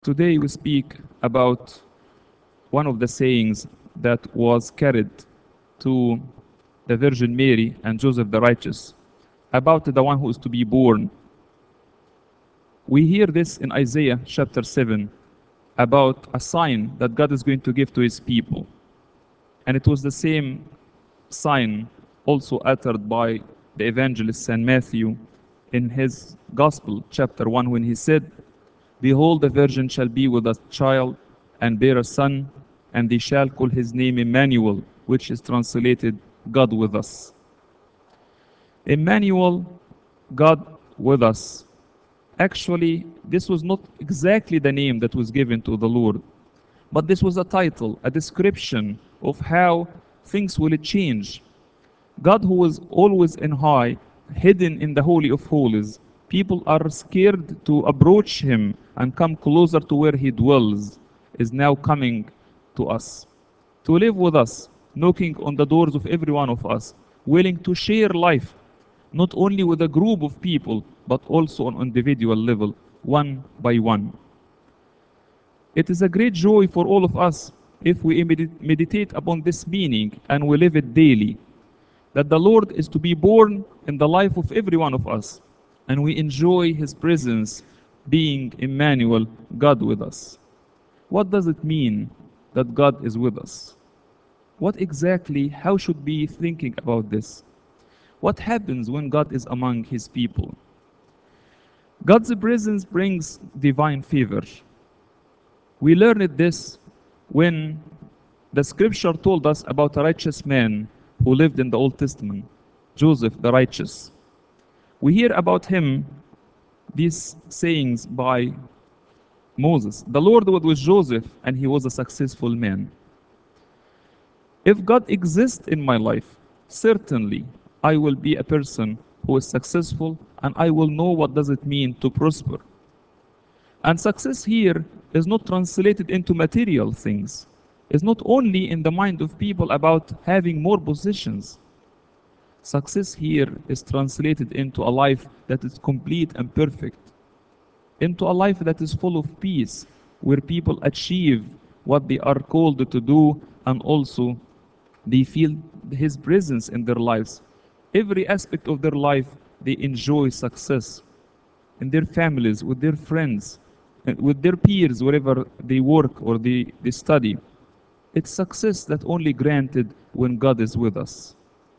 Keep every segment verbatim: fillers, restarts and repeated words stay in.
Today we speak about one of the sayings that was carried to the Virgin Mary and Joseph the Righteous about the one who is to be born. We hear this in Isaiah chapter seven about a sign that God is going to give to his people. And it was the same sign also uttered by the evangelist Saint Matthew in his Gospel, chapter one, when he said, Behold, the virgin shall be with a child and bear a son, and they shall call his name Emmanuel, which is translated God with us. Emmanuel, God with us. Actually, this was not exactly the name that was given to the Lord, but this was a title, a description of how things will change. God, who is always in high, hidden in the Holy of Holies, people are scared to approach him and come closer to where he dwells, is now coming to us, to live with us, knocking on the doors of every one of us, willing to share life, not only with a group of people, but also on individual level, one by one. It is a great joy for all of us if we medit- meditate upon this meaning and we live it daily, that the Lord is to be born in the life of every one of us, and we enjoy his presence being Emmanuel, God with us. What does it mean that God is with us? What exactly, how should we be thinking about this? What happens when God is among his people? God's presence brings divine favor. We learned this when the scripture told us about a righteous man who lived in the Old Testament, Joseph the righteous. We hear about him these sayings by Moses. The Lord was with Joseph and he was a successful man. If God exists in my life, certainly I will be a person who is successful and I will know what does it mean to prosper. And success here is not translated into material things. It's not only in the mind of people about having more possessions. Success here is translated into a life that is complete and perfect, into a life that is full of peace, where people achieve what they are called to do and also they feel his presence in their lives. Every aspect of their life, they enjoy success in their families, with their friends, with their peers, wherever they work or they, they study. It's success that only granted when God is with us.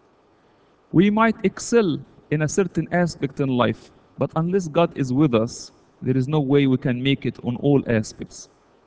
We might excel in a certain aspect in life, but unless God is with us, there is no way we can make it on all aspects.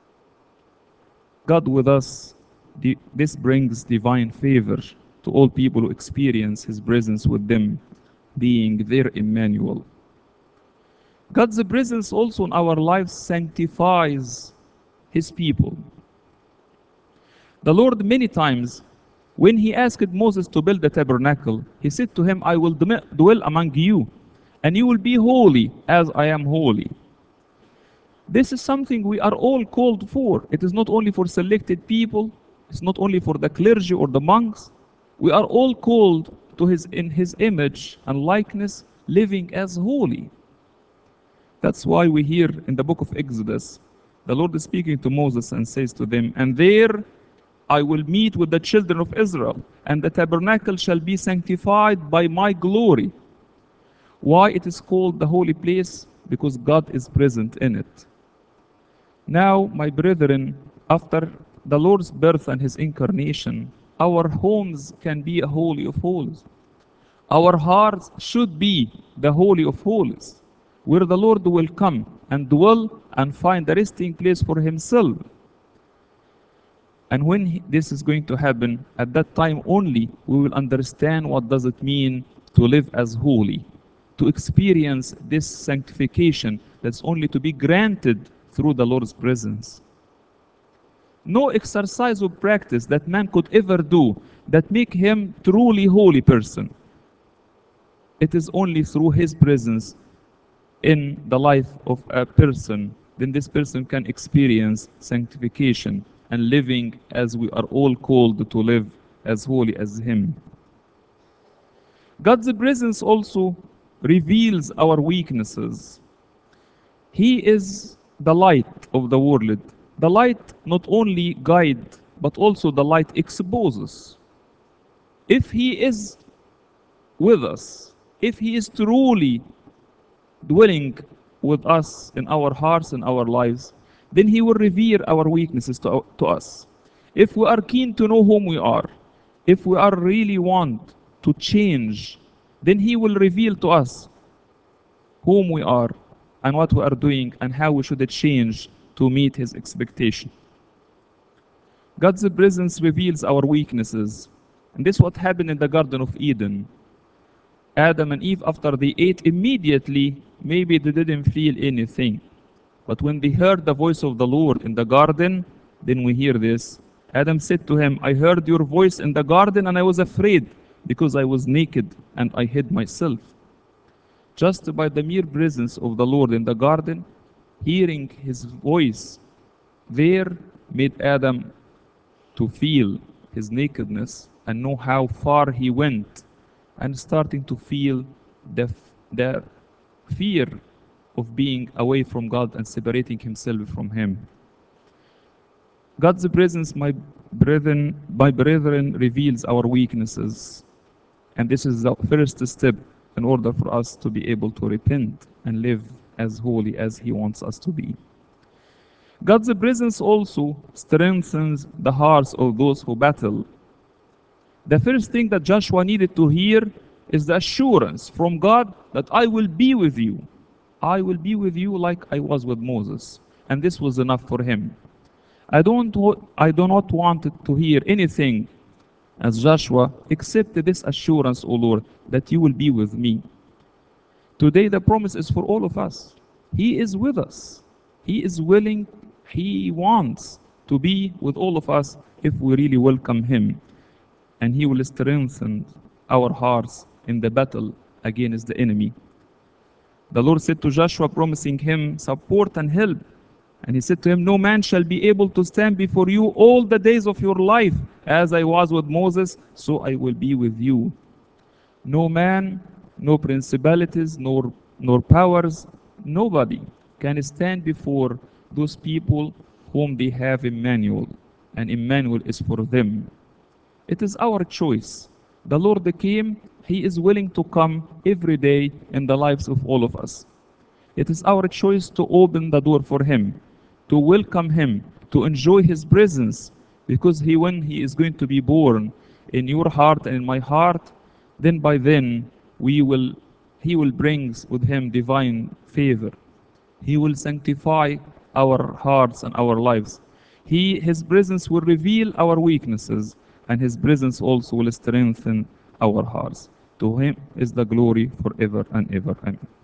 God with us, the, this brings divine favor to all people who experience his presence with them, being their Emmanuel. God's presence also in our lives sanctifies his people. The Lord many times, when he asked Moses to build the tabernacle, he said to him, I will dwell among you, and you will be holy as I am holy. This is something we are all called for. It is not only for selected people, it's not only for the clergy or the monks. We are all called to his in his image and likeness, living as holy. That's why we hear in the book of Exodus, the Lord is speaking to Moses and says to them, and there I will meet with the children of Israel, and the tabernacle shall be sanctified by my glory. Why it is called the holy place? Because God is present in it. Now, my brethren, after the Lord's birth and his incarnation, our homes can be a holy of holies. Our hearts should be the holy of holies, where the Lord will come and dwell and find a resting place for himself. And when he, this is going to happen, at that time only, we will understand what does it mean to live as holy, to experience this sanctification that's only to be granted through the Lord's presence. No exercise or practice that man could ever do that make him truly holy person. It is only through his presence in the life of a person, then this person can experience sanctification and living as we are all called to live as holy as him. God's presence also reveals our weaknesses. He is the light of the world. The light not only guide, but also the light exposes. If he is with us, if he is truly dwelling with us in our hearts and our lives, then he will reveal our weaknesses to, to us. If we are keen to know whom we are, if we are really want to change, then he will reveal to us whom we are and what we are doing and how we should change to meet his expectation. God's presence reveals our weaknesses. And this is what happened in the Garden of Eden. Adam and Eve, after they ate immediately, maybe they didn't feel anything. But when they heard the voice of the Lord in the garden, then we hear this. Adam said to him, I heard your voice in the garden and I was afraid because I was naked and I hid myself. Just by the mere presence of the Lord in the garden, hearing his voice there made Adam to feel his nakedness and know how far he went, and starting to feel the, the fear of being away from God and separating himself from him. God's presence, my brethren, my brethren, reveals our weaknesses. And this is the first step in order for us to be able to repent and live as holy as he wants us to be. God's presence also strengthens the hearts of those who battle. The first thing that Joshua needed to hear is the assurance from God that I will be with you. I will be with you like I was with Moses. And this was enough for him. I don't I do not want to hear anything as Joshua except this assurance, O Lord, that you will be with me. Today the promise is for all of us. He is with us. He is willing, he wants to be with all of us if we really welcome him. And he will strengthen our hearts in the battle against the enemy. The Lord said to Joshua, promising him support and help. And he said to him, no man shall be able to stand before you all the days of your life. As I was with Moses, so I will be with you. No man, no principalities, nor, nor powers, nobody can stand before those people whom they have Emmanuel. And Emmanuel is for them. It is our choice. The Lord came, he is willing to come every day in the lives of all of us. It is our choice to open the door for him, to welcome him, to enjoy his presence, because he, when he is going to be born in your heart and in my heart, then by then we will, he will bring with him divine favor. He will sanctify our hearts and our lives. He, his presence will reveal our weaknesses, and his presence also will strengthen our hearts. To him is the glory forever and ever. Amen.